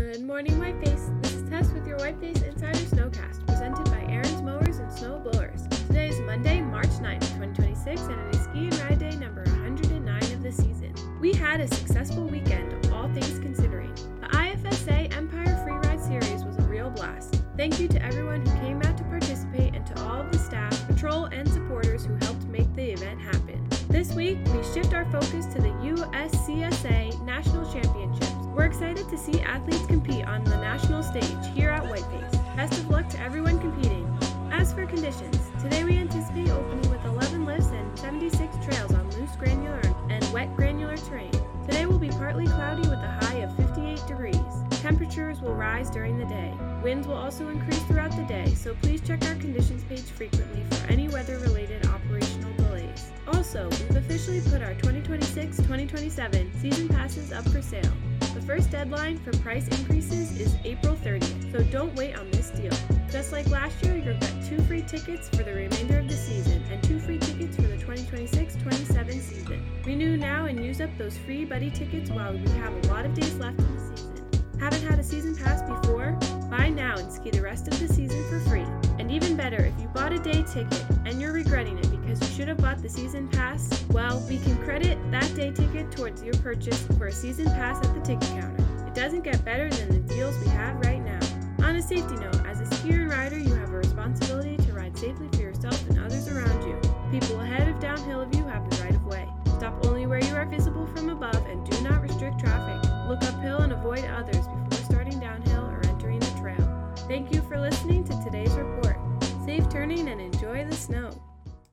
Good morning, Whiteface. This is Tess with your Whiteface Insider Snowcast, presented by Aaron's Mowers and Snow Blowers. Today is Monday, March 9th, 2026, and it is Ski and Ride Day number 109 of the season. We had a successful weekend, all things considering. The IFSA Empire Freeride Series was a real blast. Thank you to everyone who came out to participate and to all of the staff, patrol, and supporters who helped make the event happen. This week, we shift our focus to the USCSA National Championships. We're excited to see athletes compete on the national stage here at Whiteface. Best of luck to everyone competing. As for conditions, today we anticipate opening with 11 lifts and 76 trails on loose granular and wet granular terrain. Today will be partly cloudy with a high of 58 degrees. Temperatures will rise during the day. Winds will also increase throughout the day, so please check our conditions page frequently for any weather-related operational delays. Also, we've officially put our 2026-2027 season passes up for sale. The first deadline for price increases is April 30th, so don't wait on this deal. Just like last year, you'll get 2 free tickets for the remainder of the season and 2 free tickets for the 2026-27 season. Renew now and use up those free buddy tickets while we have a lot of days left in the season. Haven't had a season pass before? Buy now and ski the rest of the season for free. And even better, if you bought a day ticket and you're regretting it because you should have bought the season pass, well, we can credit that day ticket towards your purchase for a season pass at the ticket counter. It doesn't get better than the deals we have right now. On a safety note, as a skier and rider, you have a responsibility to ride safely for yourself and others around you. People ahead of downhill of you have